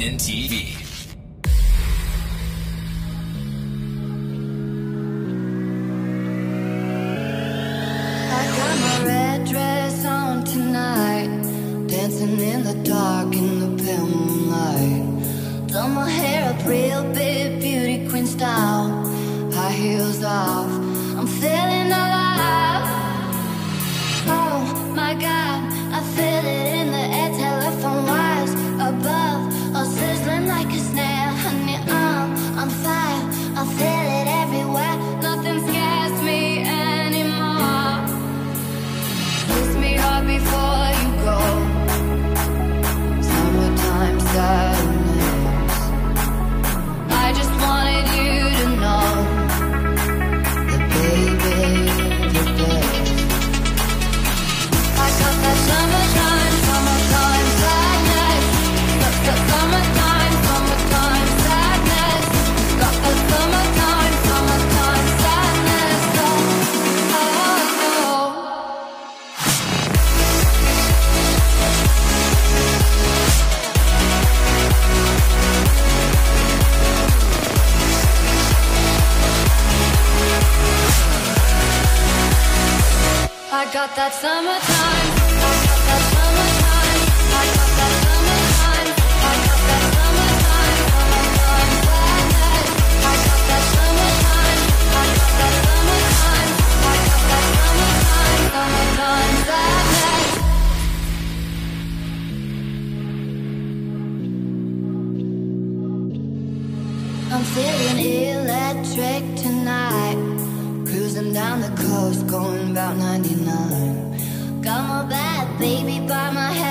TuneIn TV. I got my red dress on tonight, dancing in the dark in the pale moonlight. Done my hair up real big, beauty queen style, high heels off, I'm feeling alive. Oh my God, I feel it in the air, telephone wires above, all sizzling like a snare. Honey, I'm on fire, I feel it everywhere, nothing scares me anymore. Kiss me hard before you go, summertime sadness. I just wanted you to know that baby, you're the best. I got that summertime, summertime sadness. Summertime, summertime sadness. Got that summertime, summertime sadness. Oh, oh, oh. I got that summertime. I got that summertime. I got that summertime. I got that summertime. Summertime sadness. I got that summertime. I got that summertime. I got that summertime. Summertime sadness. I'm feeling electric tonight, cruising down the coast, going about 99. Got my bad baby by my head.